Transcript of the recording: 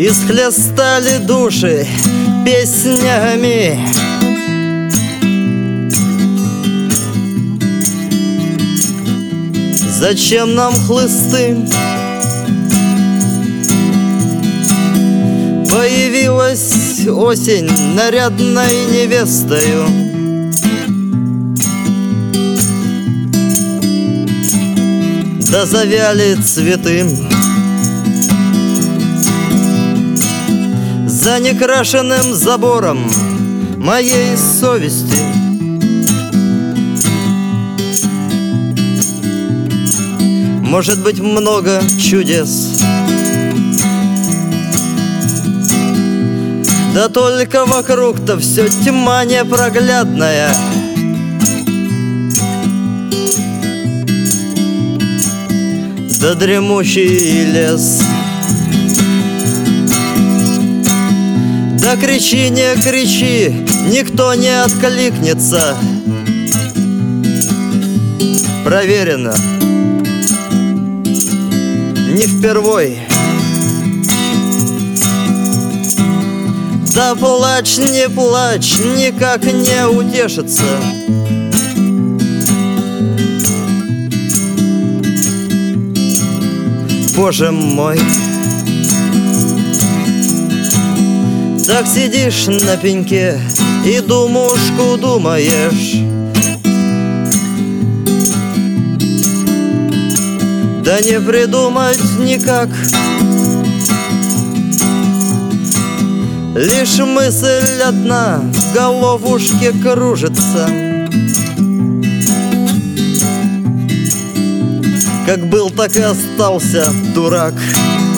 исхлестали души песнями. Зачем нам хлысты? Появилась осень нарядной невестою. Да завяли цветы за некрашенным забором моей совести. Может быть, много чудес, да только вокруг-то все тьма непроглядная. Да дремучий лес. Да кричи, не кричи, никто не откликнется. Проверено, не впервой. Да плачь, не плачь, никак не утешится. Боже мой, так сидишь на пеньке и думушку думаешь. Да не придумать никак, лишь мысль одна в головушке кружится. Как был, так и остался дурак.